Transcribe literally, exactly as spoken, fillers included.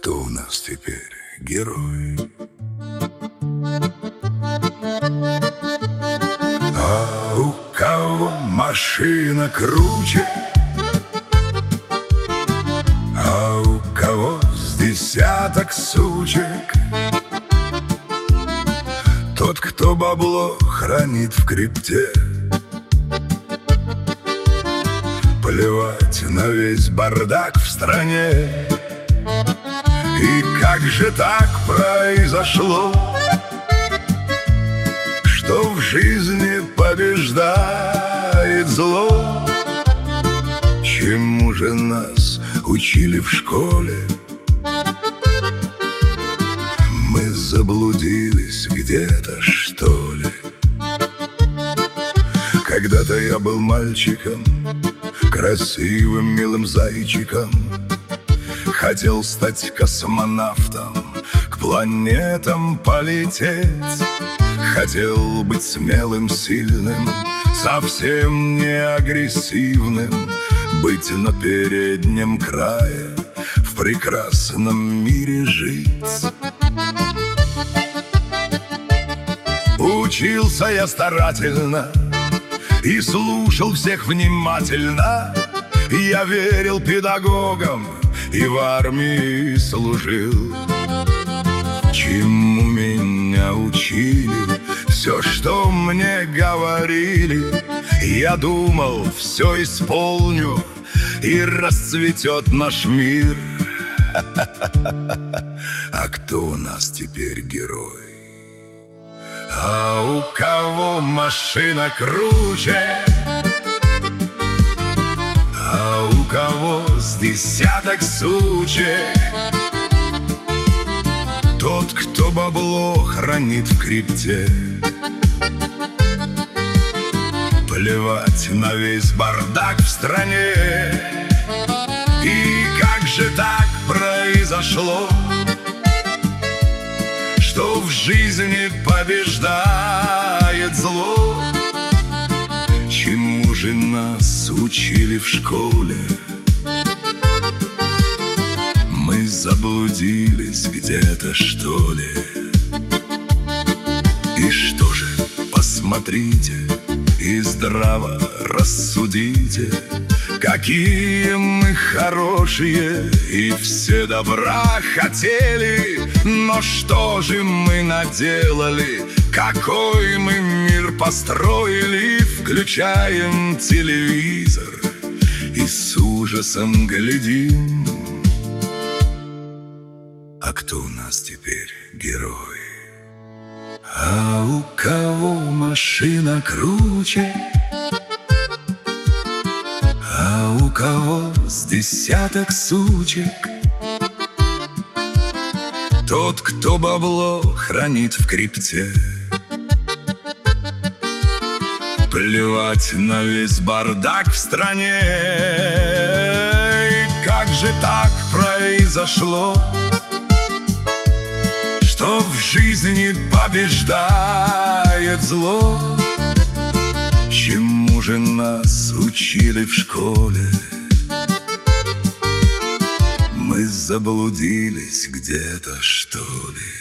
кто у нас теперь герой? А у кого машина круче, а у кого с десяток сучек? Тот, кто бабло хранит в крипте. Плевать на весь бардак в стране. И как же так произошло, что в жизни побеждает зло? Чему же нас учили в школе? Мы заблудились где-то, что ли? Когда-то я был мальчиком, красивым, милым зайчиком. Хотел стать космонавтом, к планетам полететь. Хотел быть смелым, сильным, совсем не агрессивным. Быть на переднем крае, в прекрасном мире жить. Учился я старательно и слушал всех внимательно. Я верил педагогам и в армии служил. Чему меня учили, все, что мне говорили, я думал, все исполню, и расцветет наш мир. А кто у нас теперь герой? А у кого машина круче, а у кого с десяток сучек? Тот, кто бабло хранит в крипте. Плевать на весь бардак в стране. И как же так произошло, что в жизни побеждает зло? Чему же нас учили в школе? Мы заблудились где-то, что ли? И что же, посмотрите и здраво рассудите, какие мы хорошие и все добра хотели. Но что же мы наделали, какой мы мир построили? Включаем телевизор и с ужасом глядим. А кто у нас теперь герой? А у кого машина круче, а у кого с десяток сучек? Тот, кто бабло хранит в крипте. Плевать на весь бардак в стране. И как же так произошло, что в жизни побеждает зло? Чему же нас учили в школе? Мы заблудились где-то, что ли?